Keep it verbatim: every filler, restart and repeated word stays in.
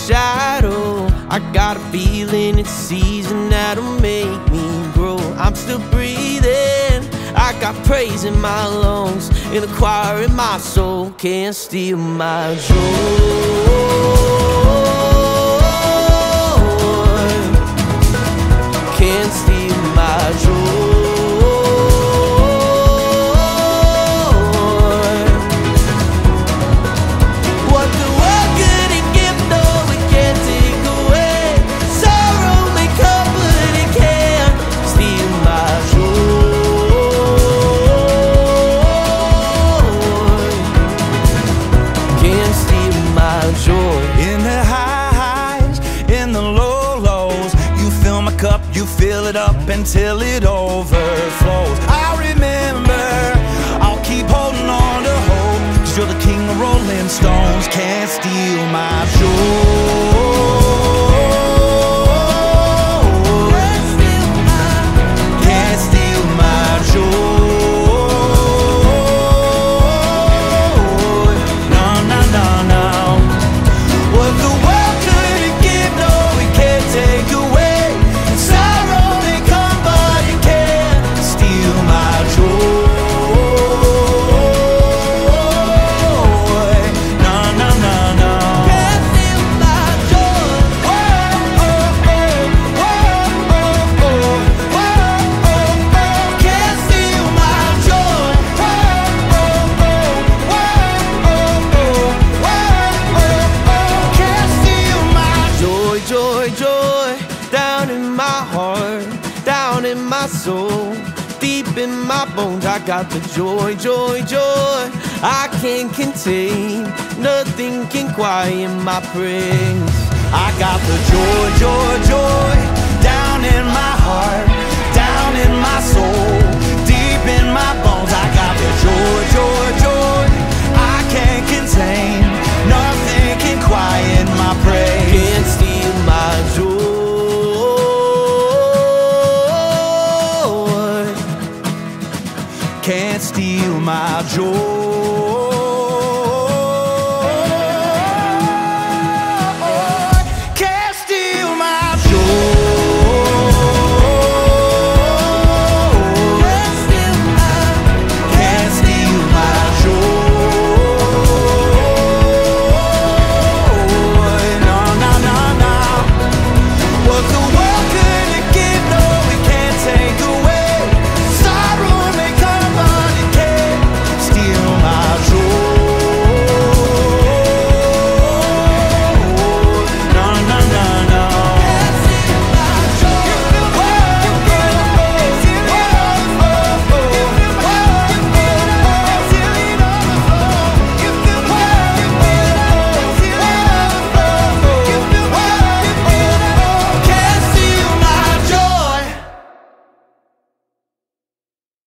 shadow. I got a feeling it's season that'll make me grow. I'm still breathing, I got praise in my lungs, and a choir in my soul can't steal my joy. Can't steal my joy. What the world couldn't give, no, it can't take away. Sorrow may come, but it can't steal my joy. Can't steal my joy. In the high highs, in the low lows, you fill my cup, you fill it up until it overflows. I remember, I'll keep holding on to hope, 'cause you're the king of rolling stones. Can't steal my joy. Can't steal my joy. No, no, no, no. What the world couldn't give, no, it can't take away. Sorrow may come, but it can't steal my joy. No, no, no, no. Can't steal my joy. Oh, oh, oh, oh, oh, oh, oh, oh, oh. Can't steal my joy. Oh, oh, oh, oh, oh, oh, oh, oh. Can't steal my Joy, joy, joy, down in my heart, down in my soul, deep in my bones. I got the joy, joy, joy, I can't contain. Nothing can quiet my praise. I got the joy, joy, joy, down in my heart, down in my soul, deep in my bones. I got the joy, joy, joy, I can't contain. Nothing can quiet my praise. Can't steal my joy. Can't steal my joy.